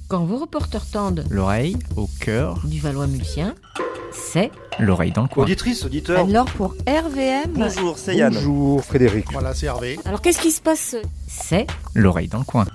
Quand vos reporters tendent l'oreille au cœur du Valois-Mulsien, c'est l'oreille dans le coin. Auditrice, auditeur. alors pour RVM. Bonjour, c'est Yann. Bonjour Frédéric. Voilà, c'est Hervé. Alors qu'est-ce qui se passe? C'est L'oreille dans le coin.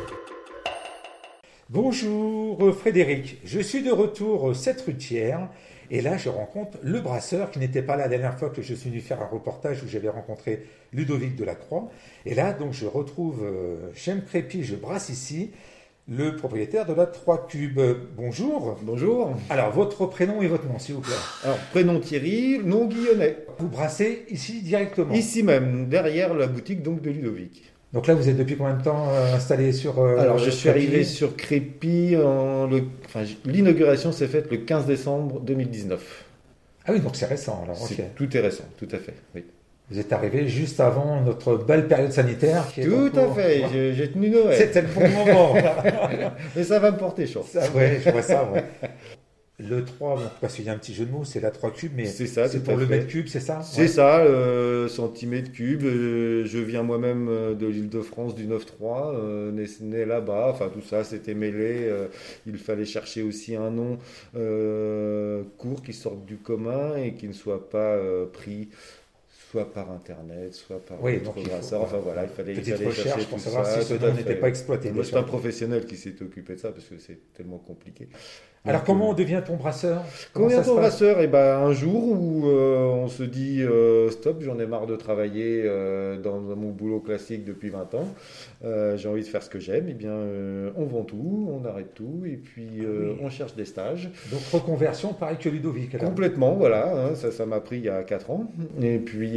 Bonjour Frédéric. Je suis de retour 7 rue Thiers et là je rencontre le brasseur qui n'était pas là la dernière fois que je suis venu faire un reportage où j'avais rencontré Ludovic Delacroix. Et là donc je retrouve Chem Crépi, je brasse ici, le propriétaire de la 3 Cubes. Bonjour. Bonjour. Alors votre prénom et votre nom s'il vous plaît. Alors, prénom Thierry, nom Guillonnet. Vous brassez ici directement. Ici même, derrière la boutique donc de Ludovic. Donc là vous êtes depuis combien de temps installé sur Alors, je suis Crépi arrivé sur Crépi, l'inauguration s'est faite le 15 décembre 2019. Ah oui, donc c'est récent alors. Ok. Tout est récent, tout à fait. Oui. Vous êtes arrivé juste avant notre belle période sanitaire. Qui est Tout en à cours. fait, j'ai tenu Noël. C'était le bon moment. Mais ça va me porter chance. Ça, ouais, je vois ça. Ouais. Le 3, bon, parce qu'il y a un petit jeu de mots, c'est la 3 cubes, mais C'est ça, c'est tout pour à le fait. mètre cube, c'est ça? C'est Ouais. ça, centimètre cube. Je viens moi-même de l'Île-de-France du 9-3, né là-bas. Enfin, tout ça, c'était mêlé. Il fallait chercher aussi un nom court qui sorte du commun et qui ne soit pas pris soit par Internet, soit par Oui, d'autres donc il faut, brasseurs. Enfin voilà, il fallait Petite chercher recherche pour tout savoir ça, si ce tout à nom n'était fait. pas exploité. Moi, déjà. c'est un professionnel qui s'est occupé de ça parce que c'est tellement compliqué. Alors, Donc, comment on devient ton brasseur? Comment Combien ça de se temps passe? brasseur? Eh ben, un jour où on se dit stop, j'en ai marre de travailler dans mon boulot classique depuis 20 ans. J'ai envie de faire ce que j'aime. Eh bien, on vend tout, on arrête tout et puis Oui. on cherche des stages. Donc, reconversion, pareil que Ludovic. Alors. Complètement, voilà. Hein, ça m'a pris il y a 4 ans. Et puis,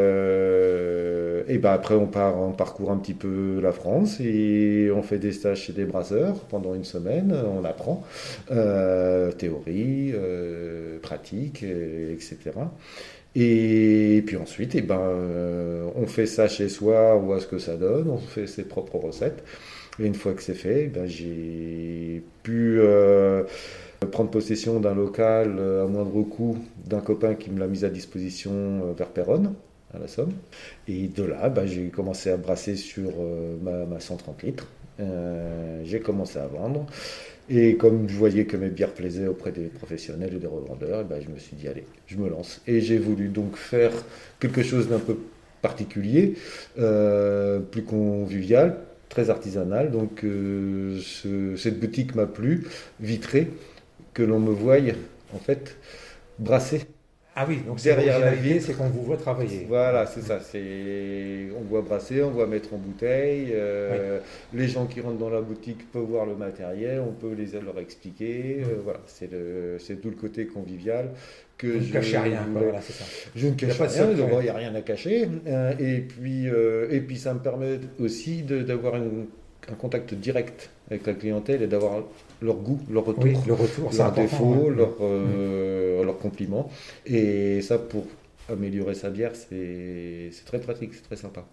et ben après, on parcourt un petit peu la France et on fait des stages chez des brasseurs pendant une semaine. On apprend. Théorie, pratique, etc. Et puis ensuite, on fait ça chez soi, on voit ce que ça donne, on fait ses propres recettes. Et une fois que c'est fait, j'ai pu prendre possession d'un local à moindre coût d'un copain qui me l'a mis à disposition vers Péronne, à la Somme. Et de là, j'ai commencé à brasser sur ma 130 litres. J'ai commencé à vendre. Et comme je voyais que mes bières plaisaient auprès des professionnels et des revendeurs, je me suis dit, allez, je me lance. Et j'ai voulu donc faire quelque chose d'un peu particulier, plus convivial, très artisanal. Donc cette boutique m'a plu, vitrée, que l'on me voie en fait brasser. Ah oui, donc Derrière la l'originalité, vitre. c'est qu'on vous voit travailler. Voilà, c'est ça. On voit brasser, on voit mettre en bouteille. Les gens qui rentrent dans la boutique peuvent voir le matériel, on peut leur expliquer. Voilà, c'est tout le côté convivial que Vous ne je cachez rien, quoi, voulais. voilà, c'est ça. Je ne Il y a cache pas de rien, secret. d'abord, il n'y a rien à cacher. Et puis ça me permet aussi d'avoir un contact direct avec la clientèle et d'avoir leur goût, leur retour, Oui, le retour, c'est leurs important. défauts, Ouais. leurs compliments. Et ça, pour améliorer sa bière, c'est très pratique, c'est très sympa.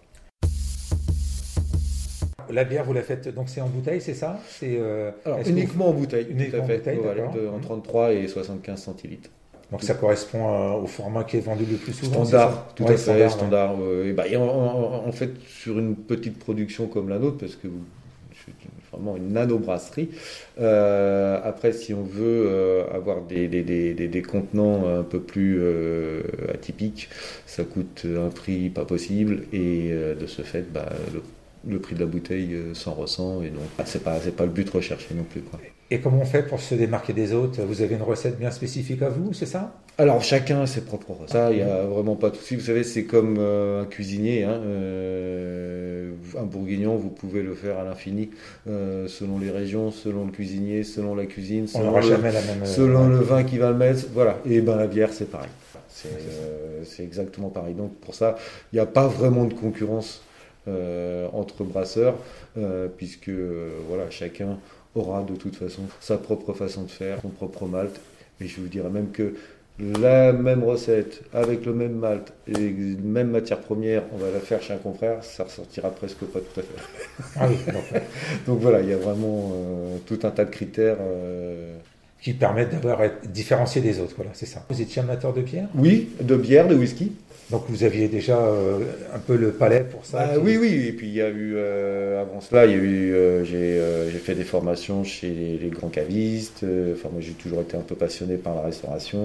La bière, vous la faites, donc c'est en bouteille, c'est ça? Alors, Est-ce que uniquement en bouteille, Uniquement tout à fait. en bouteille, Voilà, d'accord. en 33 et 75 centilitres. Donc ça correspond au format qui est vendu le plus souvent? Standard, c'est tout ça? à Ouais, fait, standard. standard. Et en fait, sur une petite production comme la nôtre, parce que c'est vraiment une nano-brasserie, après, si on veut avoir des contenants un peu plus atypiques, ça coûte un prix pas possible, et de ce fait, le prix de la bouteille s'en ressent, et donc c'est pas le but recherché non plus, quoi. Et comment on fait pour se démarquer des autres? Vous avez une recette bien spécifique à vous, c'est ça? Alors, chacun a ses propres recettes. Ça, il n'y a vraiment pas de souci. Vous savez, c'est comme un cuisinier. Hein. Un bourguignon, vous pouvez le faire à l'infini, selon les régions, selon le cuisinier, selon la cuisine, On n'aura jamais la même... selon le vin qui va le mettre. Voilà. Et la bière, c'est pareil. C'est exactement pareil. Donc, pour ça, il n'y a pas vraiment de concurrence entre brasseurs, puisque voilà, chacun aura de toute façon sa propre façon de faire, son propre malt. Et je vous dirais même que la même recette, avec le même malt et la même matière première, on va la faire chez un confrère, ça ressortira presque pas tout à fait. Ah oui, donc, Donc voilà, il y a vraiment tout un tas de critères. qui permettent d'avoir être différencié des autres, voilà, c'est ça. Vous étiez amateur de bière? Oui, de bière, de whisky. Donc vous aviez déjà un peu le palais pour ça. Oui, oui. Et puis il y a eu, avant cela, j'ai fait des formations chez les grands cavistes. Enfin, moi, j'ai toujours été un peu passionné par la restauration.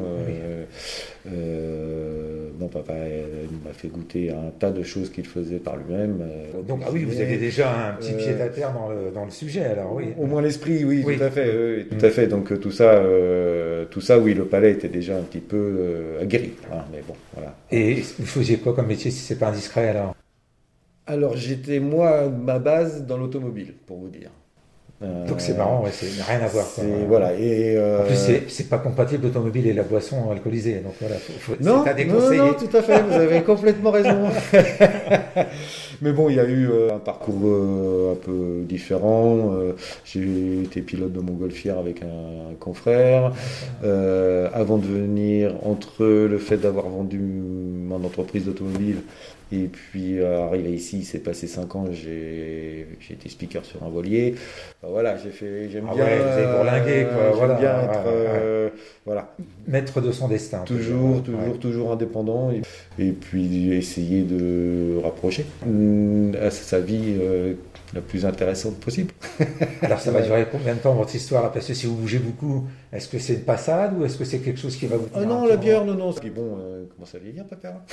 Mon papa m'a fait goûter à un tas de choses qu'il faisait par lui-même. Donc oui, vous avez déjà un petit pied à terre dans le sujet, alors oui. Au moins l'esprit, oui, oui. Tout à fait. Oui, tout à fait. Donc tout ça, oui, le palais était déjà un petit peu aguerri. Hein, mais bon, voilà. Et vous faisiez quoi comme métier si c'est pas indiscret alors? Alors j'étais moi ma base dans l'automobile, pour vous dire. Donc c'est marrant, ouais, c'est rien à voir. Voilà. En plus, c'est pas compatible l'automobile et la boisson alcoolisée. Donc voilà, non, c'est à déconseiller. Non, tout à fait, vous avez complètement raison. Mais bon, il y a eu un parcours un peu différent. J'ai été pilote de montgolfière avec un confrère. Avant de venir, entre le fait d'avoir vendu mon entreprise d'automobile et puis arrivé ici, il s'est passé 5 ans, j'ai été speaker sur un voilier. Voilà, j'aime bien. Ouais, vous avez bourlingué, quoi. J'aime Voilà, bien être voilà. Maître de son destin. Toujours indépendant. Et puis essayer de rapprocher à sa vie la plus intéressante possible. Alors ça va durer combien de temps votre histoire là? Parce que si vous bougez beaucoup, est-ce que c'est une passade ou est-ce que c'est quelque chose qui va vous tenir? Non, la bière, non. Puis bon, commence à vieillir, papa.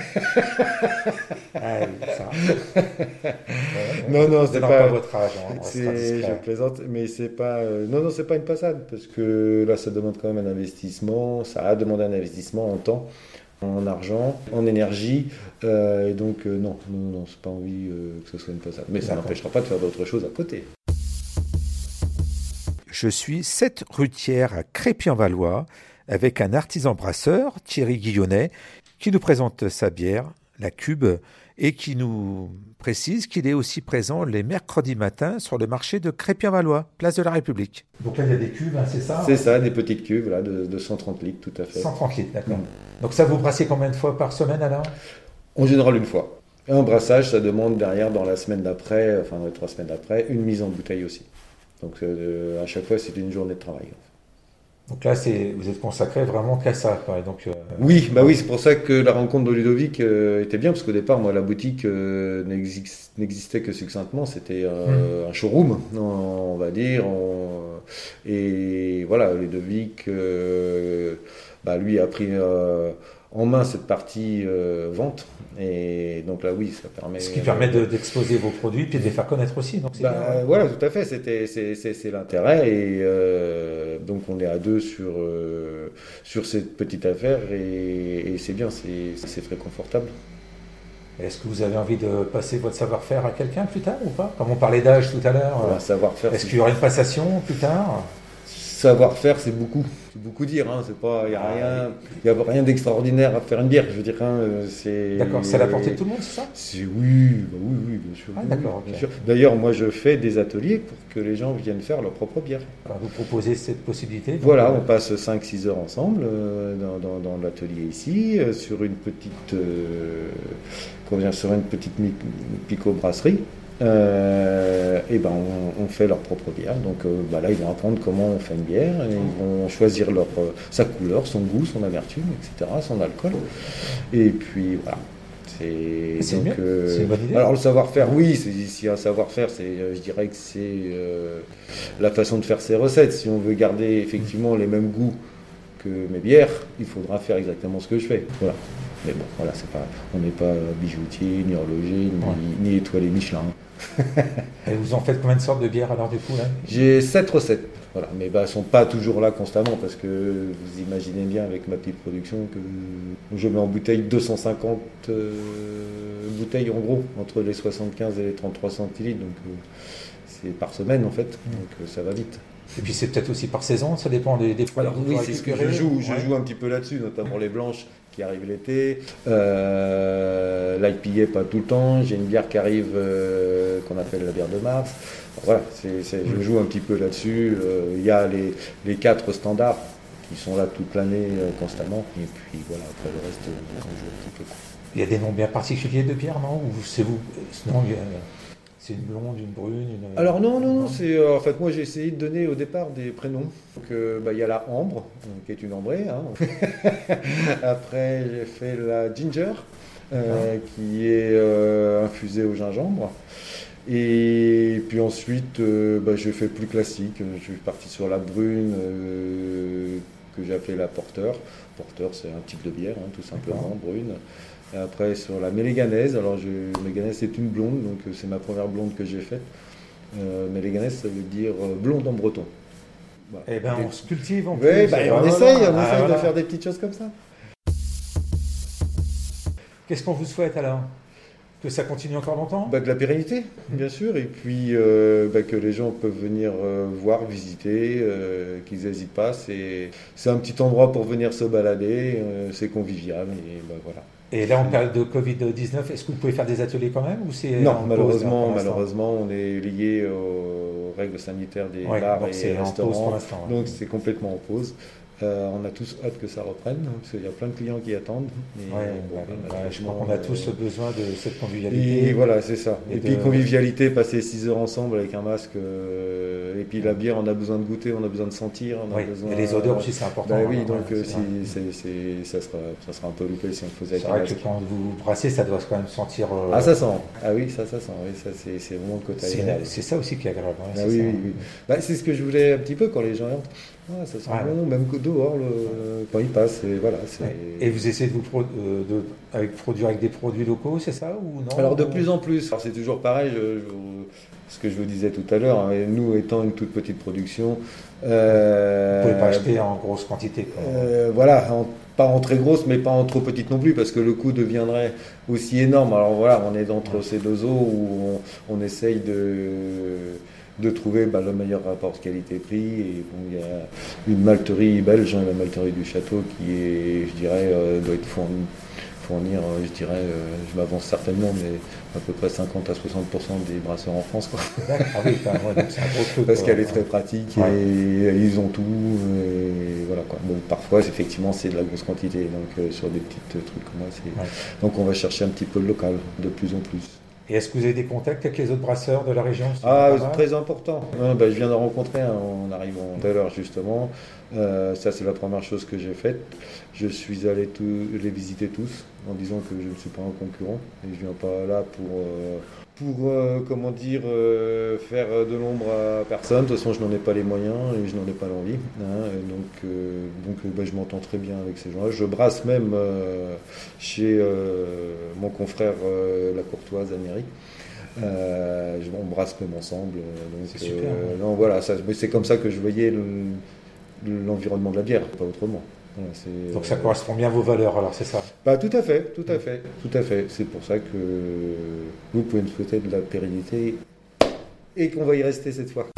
Ah oui, ça. Non, c'est pas votre âge. Hein, je plaisante, mais c'est pas. Non, c'est pas une passade parce que là, ça demande quand même un investissement. Ça a demandé un investissement en temps, en argent, en énergie, et donc non, c'est pas envie que ce soit une passade. Mais ça n'empêchera pas de faire d'autres choses à côté. Je suis 7 rue Thiers à Crépy-en-Valois avec un artisan brasseur, Thierry Guillonnet, qui nous présente sa bière, la Cube, et qui nous précise qu'il est aussi présent les mercredis matins sur le marché de Crépy-en-Valois, place de la République. Donc là, il y a des cubes, hein, c'est ça? C'est ça, des petites cubes là, de 130 litres, tout à fait. 130 litres, d'accord. Donc ça, vous brassez combien de fois par semaine alors? En général, une fois. Et un brassage, ça demande derrière, dans la semaine d'après, enfin dans les 3 semaines d'après, une mise en bouteille aussi. Donc à chaque fois, c'est une journée de travail. Donc là, vous êtes consacré vraiment qu'à ça, quoi. Donc, oui, c'est pour ça que la rencontre de Ludovic était bien, parce qu'au départ, moi, la boutique n'existait que succinctement. C'était un showroom, on va dire. Et voilà, Ludovic, lui a pris en main cette partie vente. Et donc là, oui, ça permet. Ce qui permet d'exposer vos produits puis de les faire connaître aussi. Donc voilà, tout à fait. C'est l'intérêt. Et donc on est à 2 sur cette petite affaire et c'est bien, c'est très confortable. Est-ce que vous avez envie de passer votre savoir-faire à quelqu'un plus tard ou pas? Comme on parlait d'âge tout à l'heure. Savoir-faire. Est-ce qu'il y aurait une passation plus tard? Savoir-faire, c'est beaucoup dire, hein. Il y a rien d'extraordinaire à faire une bière, je veux dire. D'accord, c'est à la portée de tout le monde, c'est ça? Oui, bien sûr. Ah, d'accord, bien sûr. D'ailleurs, moi, je fais des ateliers pour que les gens viennent faire leur propre bière. Alors, vous proposez cette possibilité? Voilà, on passe 5-6 heures ensemble dans l'atelier ici, sur une petite pico-brasserie. On fait leur propre bière. Donc là, ils vont apprendre comment on fait une bière. Et ils vont choisir sa couleur, son goût, son amertume, etc., son alcool. Et puis voilà. C'est une bonne idée. Alors le savoir-faire, oui, s'il y a un savoir-faire, je dirais que c'est la façon de faire ses recettes. Si on veut garder effectivement les mêmes goûts que mes bières, il faudra faire exactement ce que je fais. Voilà. Mais bon, voilà, on n'est pas bijoutier, ni horloger, ni étoilé Michelin. Et vous en faites combien de sortes de bières alors du coup là? J'ai 7 recettes, voilà, mais elles ne sont pas toujours là constamment parce que vous imaginez bien avec ma petite production que je mets en bouteille 250 bouteilles en gros, entre les 75 et les 33 centilitres, donc c'est par semaine en fait, donc ça va vite. Et puis c'est peut-être aussi par saison, ça dépend des fruits. Alors oui, c'est ce que je joue un petit peu là-dessus, notamment les blanches qui arrivent l'été. L'IPA pas tout le temps. J'ai une bière qui arrive qu'on appelle la bière de mars. Voilà, je joue un petit peu là-dessus. Il y a les 4 standards qui sont là toute l'année constamment. Et puis voilà, après le reste, on joue un petit peu. Il y a des noms bien particuliers de bières, non? Ou c'est vous? Non, C'est une blonde, une brune, une... Alors non, c'est en fait moi j'ai essayé de donner au départ des prénoms. Donc il y a la Ambre, qui est une ambrée. Hein. Après j'ai fait la Ginger, qui est infusée au gingembre. Et puis ensuite j'ai fait plus classique. Je suis parti sur la brune que j'ai appelée la Porter. Porter c'est un type de bière, hein, tout simplement, brune. Et après sur la méléganaise, alors méléganaise c'est une blonde, donc c'est ma première blonde que j'ai faite. Méléganaise ça veut dire blonde en breton. Voilà. Eh bien on se cultive en plus. Oui, on essaye voilà. de faire des petites choses comme ça. Qu'est-ce qu'on vous souhaite alors ? Que ça continue encore longtemps ? De la pérennité, bien sûr, et puis que les gens peuvent venir voir, visiter, qu'ils n'hésitent pas. C'est un petit endroit pour venir se balader, c'est convivial, et voilà. Et là, on parle de Covid-19, est-ce que vous pouvez faire des ateliers quand même ou c'est Non, malheureusement, on est lié aux règles sanitaires des bars et restaurants, donc c'est complètement en pause. On a tous hâte que ça reprenne, parce qu'il y a plein de clients qui attendent. Je crois qu'on a tous besoin de cette convivialité. Et voilà, c'est ça. Et puis convivialité, passer 6 heures ensemble avec un masque. Et puis la bière, on a besoin de goûter, on a besoin de sentir. Et les odeurs aussi, c'est important. Ça sera un peu loupé si on le faisait avec un masque. C'est vrai que quand vous brassez, ça doit quand même sentir... Ah, ça sent. Ah oui, ça sent. Oui, ça, c'est vraiment le côté agréable. C'est ça aussi qui est agréable. Oui. C'est ce que je voulais un petit peu quand les gens entrent. Ah, ça sent bon, même que dehors, quand ils passent. Et vous essayez de produire avec des produits locaux, c'est ça ou non ? Alors de plus en plus. Alors c'est toujours pareil, ce que je vous disais tout à l'heure, hein, nous étant une toute petite production... vous ne pouvez pas acheter en grosse quantité. Pas en très grosse, mais pas en trop petite non plus, parce que le coût deviendrait aussi énorme. Alors voilà, on est entre ces deux eaux où on essaye de trouver le meilleur rapport qualité-prix. Et il y a une malterie belge, la malterie du Château, qui est, je dirais, doit être fournir, je m'avance certainement, mais à peu près 50 à 60% des brasseurs en France. Quoi. Ah oui, donc c'est un gros truc. Parce qu'elle est très pratique et ils ont tout. Et voilà, quoi. Bon, parfois, effectivement, c'est de la grosse quantité. Donc sur des petits trucs comme ça, donc on va chercher un petit peu le local de plus en plus. Et est-ce que vous avez des contacts avec les autres brasseurs de la région ? C'est très important. Je viens d'en rencontrer un en arrivant tout à l'heure, justement. Ça, c'est la première chose que j'ai faite. Je suis allé les visiter tous en disant que je ne suis pas un concurrent et je ne viens pas là pour faire de l'ombre à personne. De toute façon, je n'en ai pas les moyens et je n'en ai pas l'envie. Donc, je m'entends très bien avec ces gens-là. Je brasse même chez mon confrère La Courtoise, Amérique. On brasse même ensemble. C'est super. Voilà, c'est comme ça que je voyais l'environnement de la bière, pas autrement. Voilà, donc ça correspond bien à vos valeurs, alors c'est ça ? Tout à fait. C'est pour ça que vous pouvez me souhaiter de la pérennité et qu'on va y rester cette fois.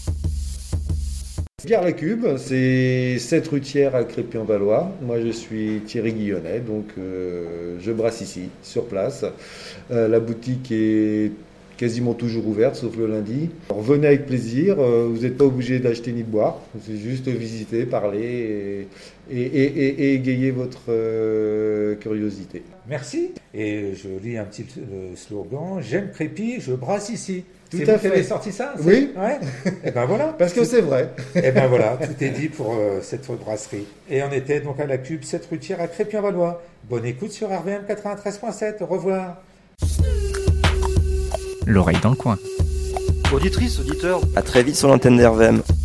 Bière La Cube, c'est 7 rue Thiers à Crépy-en-Valois. Moi je suis Thierry Guillonnet, donc je brasse ici, sur place. La boutique est quasiment toujours ouverte, sauf le lundi. Alors, venez avec plaisir, vous n'êtes pas obligé d'acheter ni de boire, c'est juste visiter, parler et égayer votre curiosité. Merci. Et je lis un petit slogan, j'aime Crépy, je brasse ici. Tout à fait. Vous avez sorti ça ? Oui. Ouais. Et ben voilà. Parce que c'est vrai. Et ben voilà, tout est dit pour cette brasserie. Et on était donc à La Cube, 7 rue Thiers à Crépy-en-Valois. Bonne écoute sur RVM 93.7. Au revoir. L'oreille dans le coin. Auditrice, auditeur, à très vite sur l'antenne d'RVM.